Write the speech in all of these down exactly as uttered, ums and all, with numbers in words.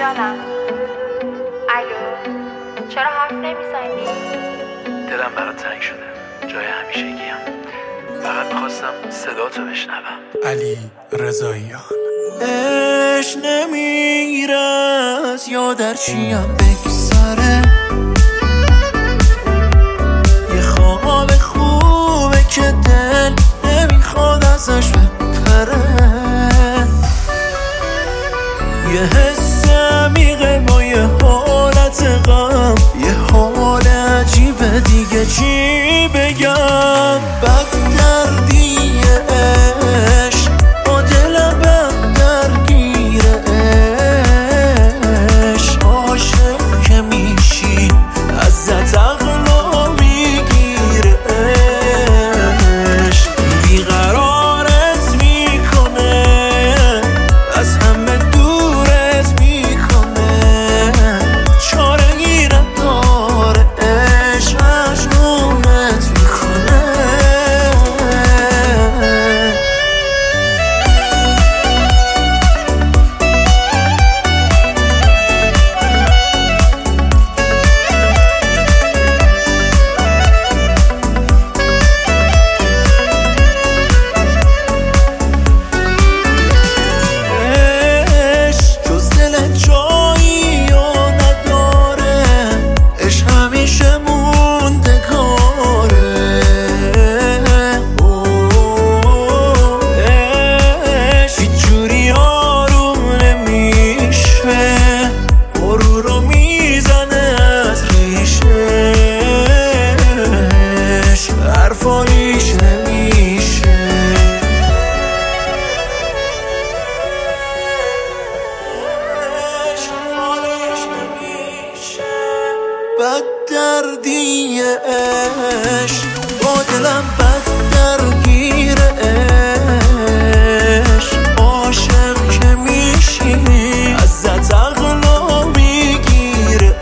جانم. الو، چرا حرف نمیزنی؟ دلم برات تنگ شده، جای همیشگیم. فقط میخواستم صدا تو بشنوم. علی رضاییان. عشق نمیره از یادرچیم بگذره، یه خواب خوبه که دل نمیخواد ازش بپره، یه حس عمیقه با یه حالت غم، یه حال عجیبه دیگه چی بگم. بد دردیه عشق با دلم بد درگیره، عشق عاشق که میشی ازت عقلو میگیره، عشق بیقرارت میکنه از همه دورت میکنه، چاره‌ای نداره عشق مجنونت میکنه. بد دردیه عشق با دلم بد درگیره، عشق عاشق که میشی ازت عقلو میگیره،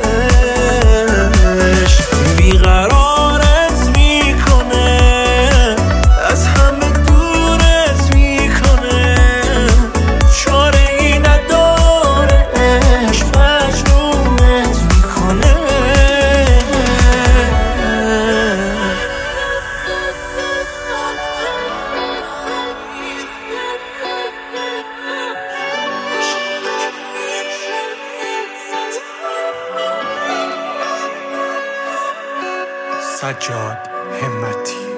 عشق بیقرارت میکنه از همه دورت میکنه، چاره‌ای نداره عشق مجنونت میکنه. سجاد همتی.